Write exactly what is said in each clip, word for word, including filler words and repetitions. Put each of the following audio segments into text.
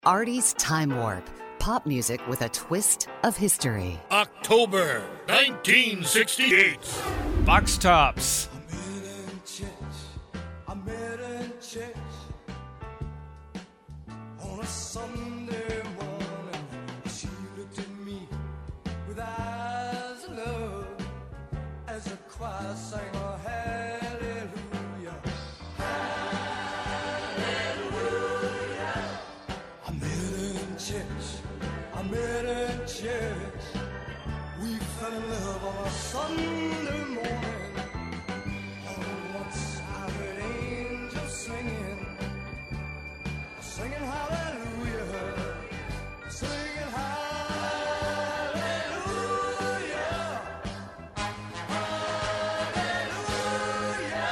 Artie's Time Warp. Pop music with a twist of history. October nineteen sixty-eight. Box Tops. I met her in church. I met her in church on a Sunday morning. She looked at me with eyes of love as the choir sang a hallelujah. Hallelujah. I met her in church. I met her in church. We fell in love on a Sunday morning. All at once I heard angels singing, singing hallelujah, singing hallelujah, hallelujah.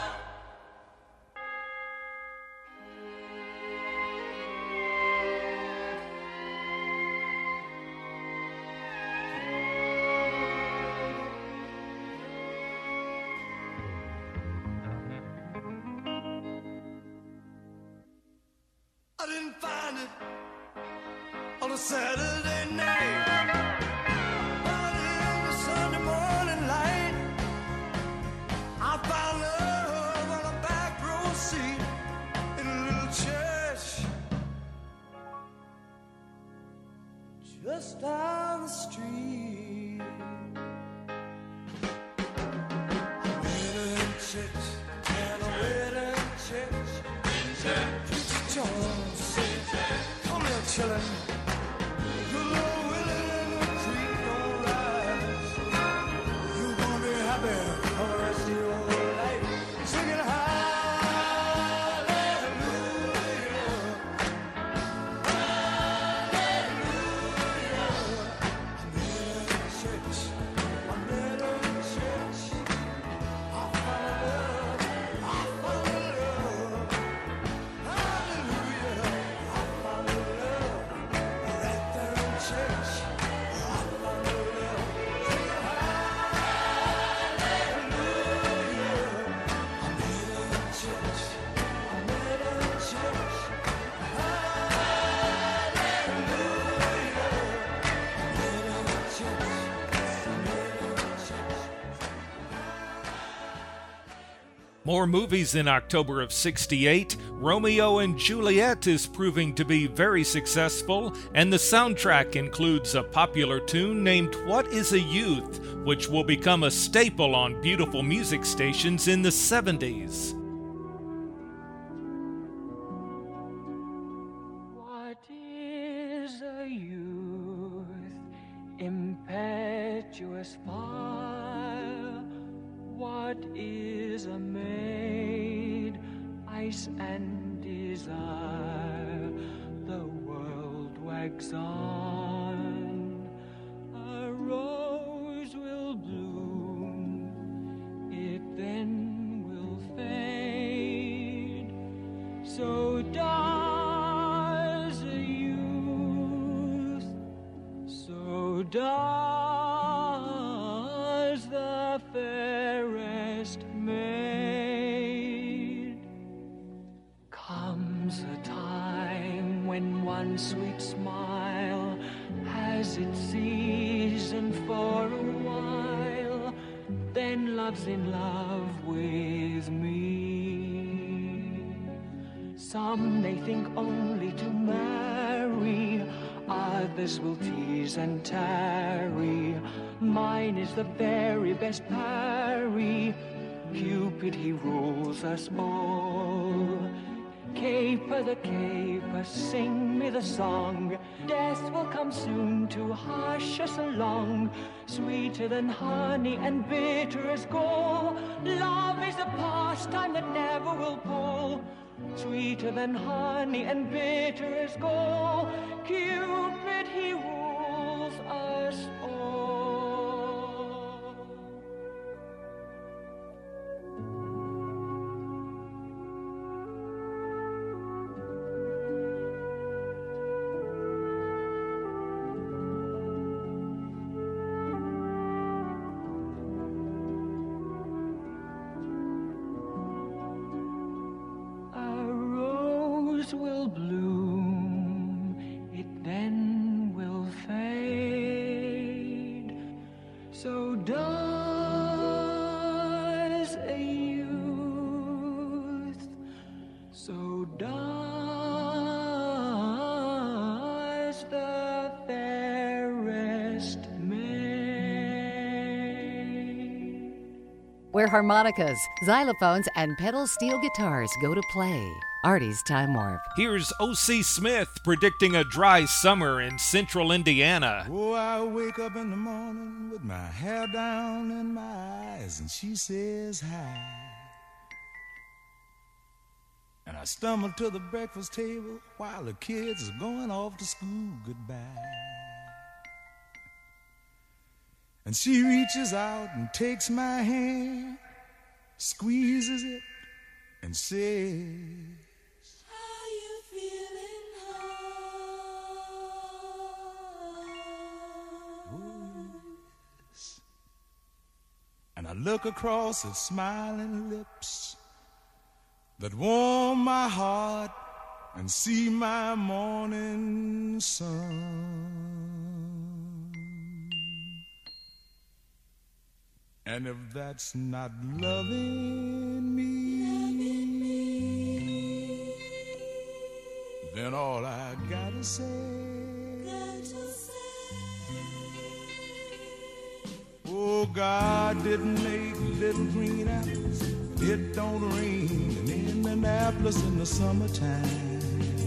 I didn't find it on a Saturday night, but in the Sunday morning light, I found love on a back row seat in a little church just down the street. I met her in church, and I met her in church. Preacher Jones said, come here, chillin'. Good Lord willing and the creek don't rise. You're gonna be happy for the rest of your life. Singing hallelujah, hallelujah. I met her in church. I met her in church. I found love. I found love. Hallelujah. I found love right there in church. I found love. Singing hallelujah. I met her in church. I met her in church. Hallelujah. I met her in church. I met her in church. More movies in October of sixty-eight. Romeo and Juliet is proving to be very successful, and the soundtrack includes a popular tune named What is a Youth, which will become a staple on beautiful music stations in the seventies. What is a youth? Impetuous fire. What is a maid? Ice and desire. The world wags on. A rose will bloom. It then will fade. So does a youth. So does the fairest maid. Comes a time when one sweet smile has its season for a while, then love's in love with me. Some may think only to marry, others will tease and tarry. Mine is the very best parry. Cupid, he rules us all. Caper the caper, sing me the song. Death will come soon to hush us along. Sweeter than honey and bitter as gall. Love is a pastime that never will pall. Sweeter than honey and bitter as gall. Cupid, he rules us all. A rose will bloom. where harmonicas, xylophones, and pedal steel guitars go to play. Artie's Time Warp. Here's O C Smith predicting a dry summer in central Indiana. Oh, I wake up in the morning with my hair down in my eyes, and she says hi. And I stumble to the breakfast table while the kids are going off to school goodbye. And she reaches out and takes my hand, squeezes it, and says, how you feeling, home? oh, yes. And I look across her smiling lips that warm my heart and see my morning sun. And if that's not loving me, Loving me, then all I gotta say, got to say, oh, God didn't make little green apples. It don't rain in Indianapolis in the summertime.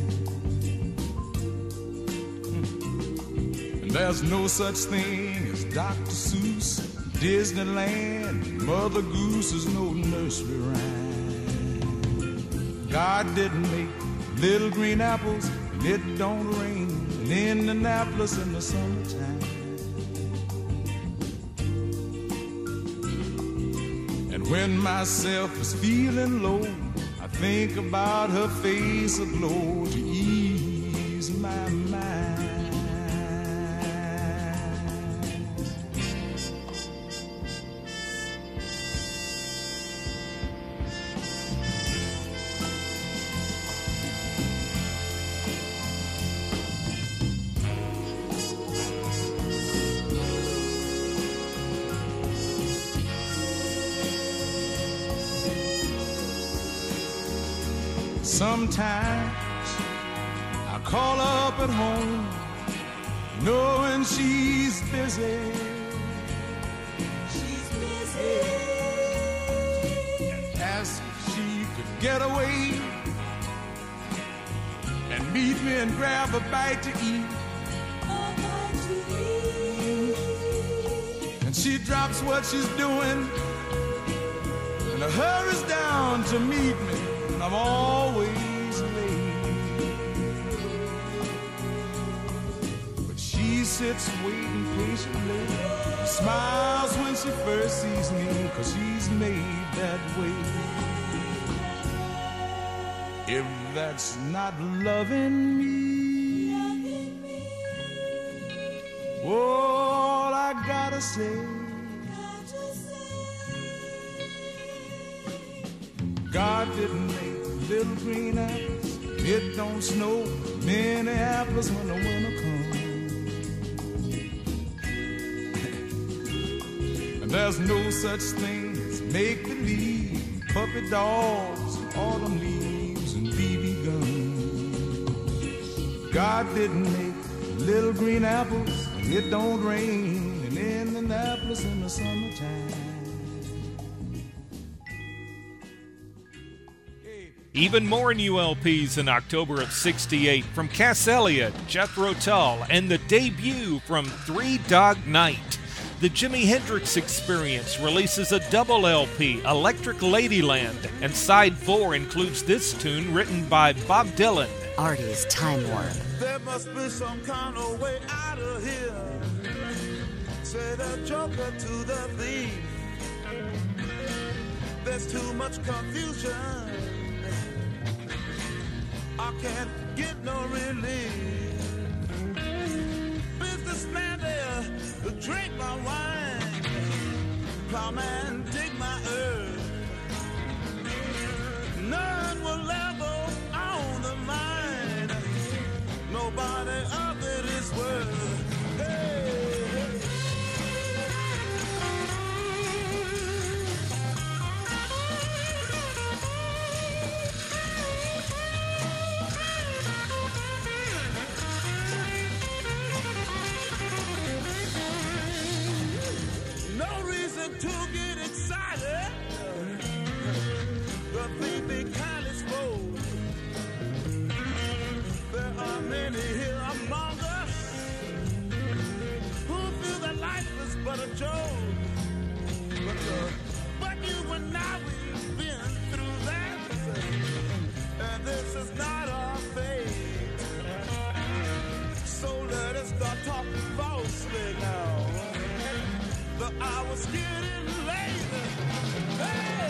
And there's no such thing as Doctor Seuss, Disneyland, Mother Goose is no nursery rhyme. God didn't make little green apples, and it don't rain in Indianapolis in the summertime. And when myself is feeling low, I think about her face aglow to ease my mind. Sometimes I call up at home, knowing she's busy. she's busy. And ask if she could get away and meet me and grab a bite to eat. Oh, what to eat. And she drops what she's doing and hurries down to meet me. And I'm always late, but she sits waiting patiently, smiles when she first sees me, 'cause she's made that way. If that's not loving me, Loving me, all I gotta say, got to say, God didn't make little green apples. It don't snow Minneapolis when the winter comes. And there's no such thing as make-believe, puppy dogs, and autumn leaves, and B B guns. God didn't make little green apples. It don't rain in Indianapolis in the summertime. Even more new L Ps in October of sixty-eight from Cass Elliot, Jethro Tull, and the debut from Three Dog Night. The Jimi Hendrix Experience releases a double L P, Electric Ladyland, and side four includes this tune written by Bob Dylan. Artie's Time Warp. There must be some kind of way out of here. Say the joker to the thief. There's too much confusion. I can't get no relief. Businessman there, drink my wine. Plowman, dig my earth. None will ever own the mine. Nobody of it is worth. Hey, hey. No reason to get excited. among us who feel that life is but a joke. But, uh, but you and I, we've been through that, and this is not our fate. So let us start talking falsely now. The hour's getting late. Hey!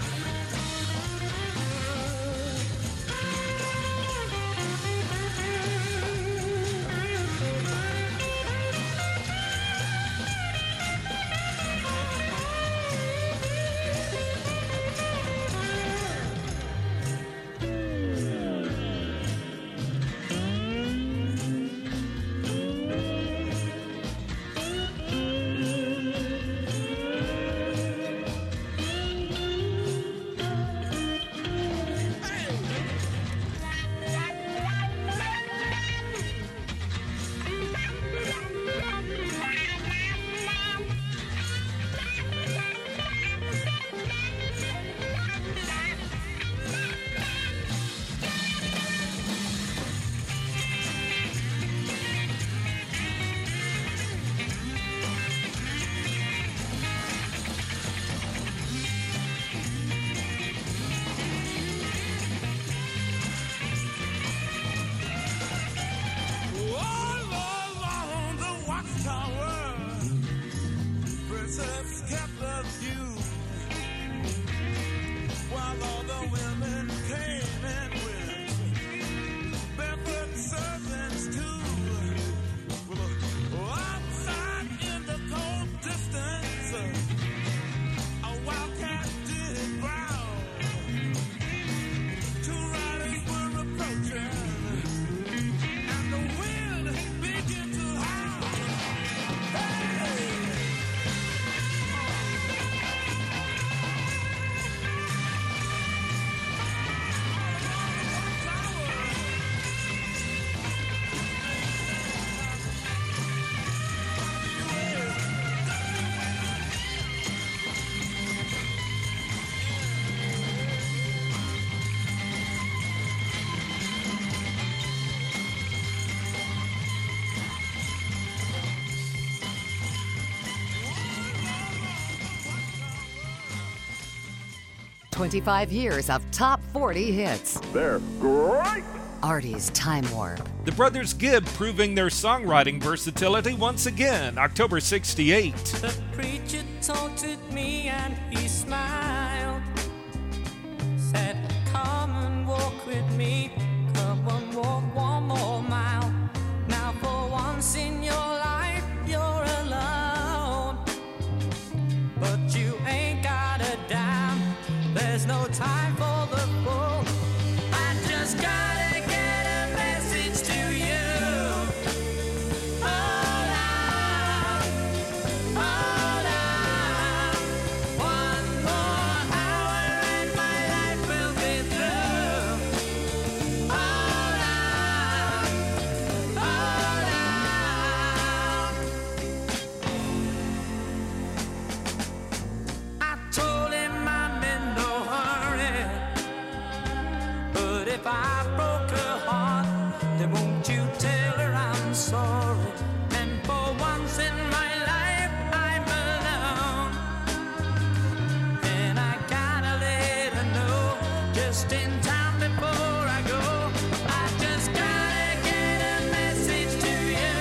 twenty-five years of top forty hits. They're great! Artie's Time Warp. The Brothers Gibb proving their songwriting versatility once again, October sixty-eight. The preacher taunted me and he smiled, said, come and walk with me, come and walk one more mile. Now for once in your life you're alone, but you ain't got a dime, there's no time for the fool. I just gotta get a message to you. Hold on, hold on. One more hour and my life will be through. Hold on, hold on. I told him I'm in no hurry, but if I broke her heart, then won't you tell her I'm sorry? And for once in my life I'm alone, and I gotta let her know just in time before I go. I just gotta get a message to you.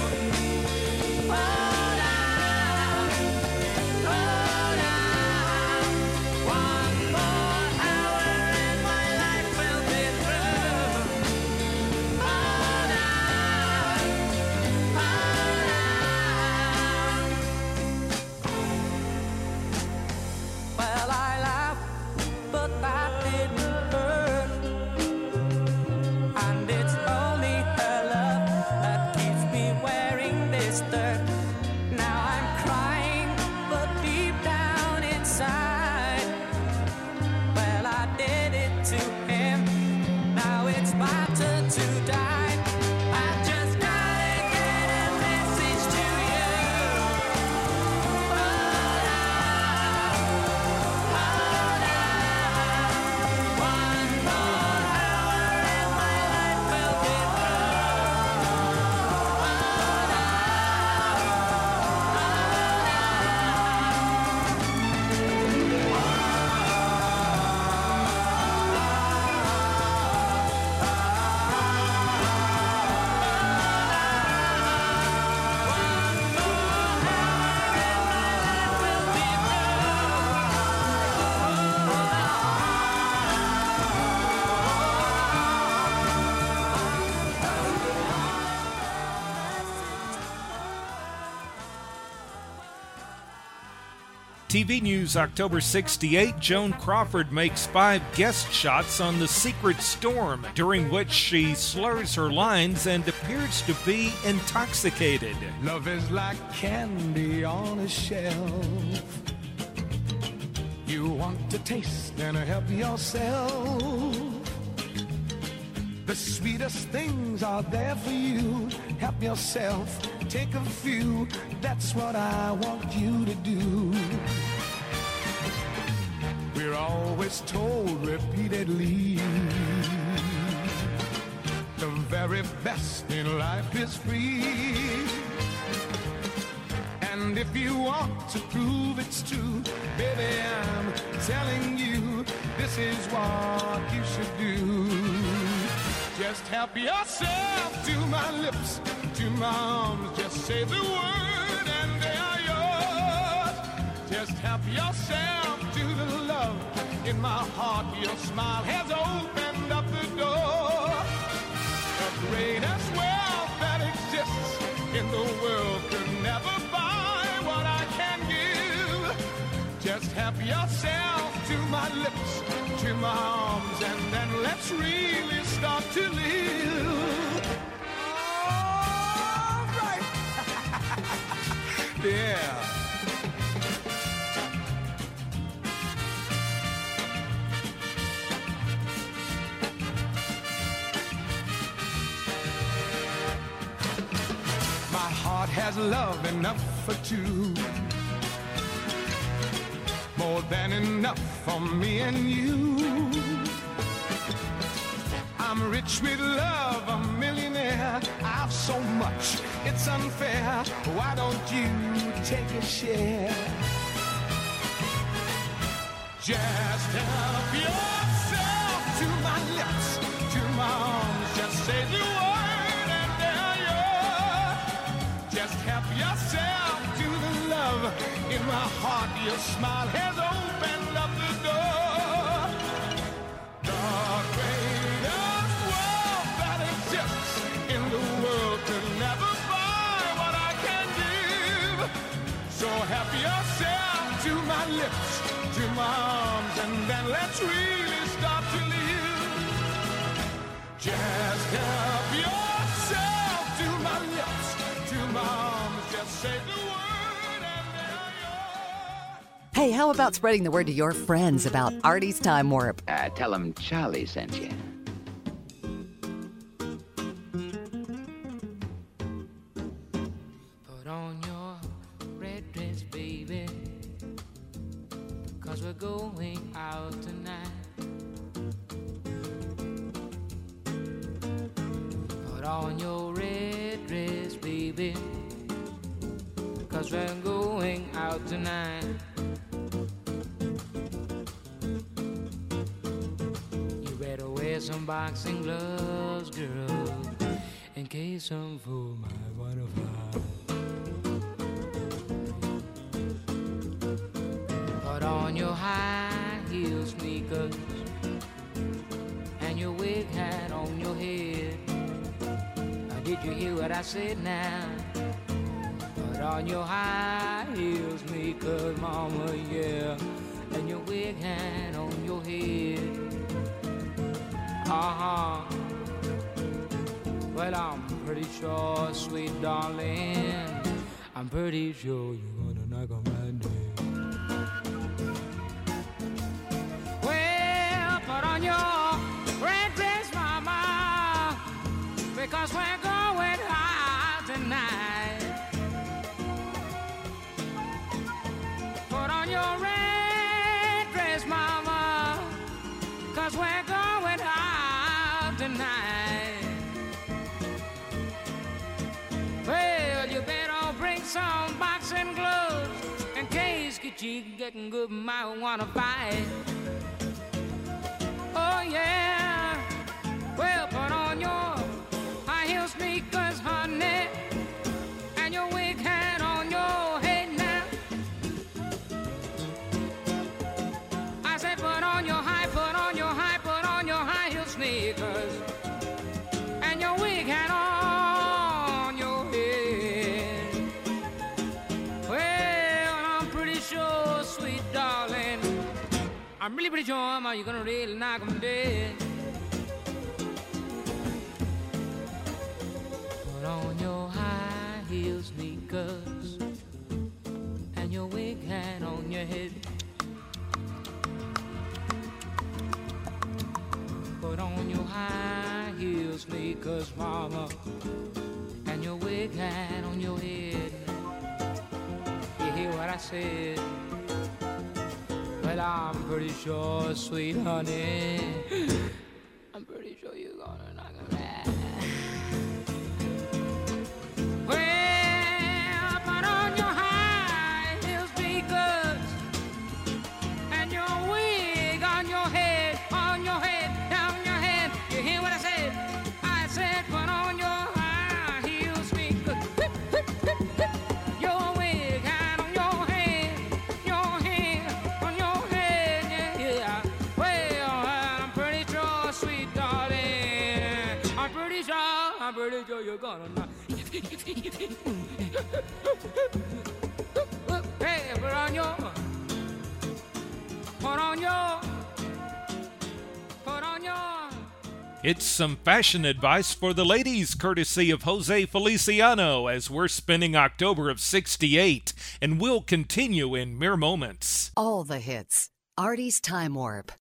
Hold on, hold on. One more hour and my life will be through. Hold on, hold on. T V News October sixty-eight, Joan Crawford makes five guest shots on The Secret Storm, during which she slurs her lines and appears to be intoxicated. Love is like candy on a shelf. You want to taste and help yourself. The sweetest things are there for you. Help yourself, take a few. That's what I want you to do. We're always told repeatedly, the very best in life is free. And if you want to prove it's true, baby, I'm telling you, this is what you should do. Just help yourself to my lips, to my arms. Just say the word and they are yours. Just help yourself to the love in my heart. Your smile has opened up the door. The greatest wealth that exists in the world could never buy what I can give. Just help yourself to my lips, to my arms, and then let's really start to live. All right. Yeah. My heart has love enough for two, more than enough for me and you. I'm rich with love, a millionaire. I've so much, it's unfair. Why don't you take a share? Just help yourself to my lips, to my arms. Just say the word and there you're. Just help yourself to the love in my heart. Your smile has opened up the door. The greatest wealth that exists in the world could never buy what I can give. So help yourself to my lips, to my arms, and then let's really start to live. Just help yourself to my lips, to my arms. Just say the word and there you're. Hey, how about spreading the word to your friends about Artie's Time Warp? Uh, tell them Charlie sent you. Put on your red dress, baby, 'cause we're going out tonight. Put on your red dress, baby, 'cause we're going out tonight. You better wear some boxing gloves, girl, in case some fool might wanna fight. Put on your high heel sneakers and your wig hat on your head. Now, did you hear what I said now? Put on your high heel sneakers, mama, yeah, and your wig hat on your head. Uh-huh. Well, I'm pretty sure, sweet darling, I'm pretty sure you're gonna knock on my door. Well, put on your red dress, mama, because we're going out tonight. Put on your red dress, mama, 'cause we're going out tonight. Well, you better bring some boxing gloves in case your cheek getting good might wanna fight. Oh yeah. Well, put on your high heel sneakers, honey, and your wig hat on your head now. I said put on your high, put on your high, put on your high heel sneakers and your wig hat on your head. Well, I'm pretty sure, sweet I'm really pretty sure you're gonna really knock 'em dead. Put on your high heel sneakers and your wig hat on your head. Put on your high heel sneakers, mama, and your wig hat on your head. You hear what I said? Well, I'm pretty sure, sweet honey, I'm pretty sure you're gonna knock 'em dead. Well, put on your high heel sneakers and your wig on your head, on your head, down your head. You hear what I said? I said put on your high heel sneakers, your wig hat on your head, your head on your head, yeah, yeah. Well, I'm pretty sure, sweet darling, I'm pretty sure, I'm pretty sure you're gonna knock. Hey, put on your, put on your, put on your. It's some fashion advice for the ladies, courtesy of Jose Feliciano, as we're spinning October of sixty-eight, and we'll continue in mere moments. All the hits. Artie's Time Warp.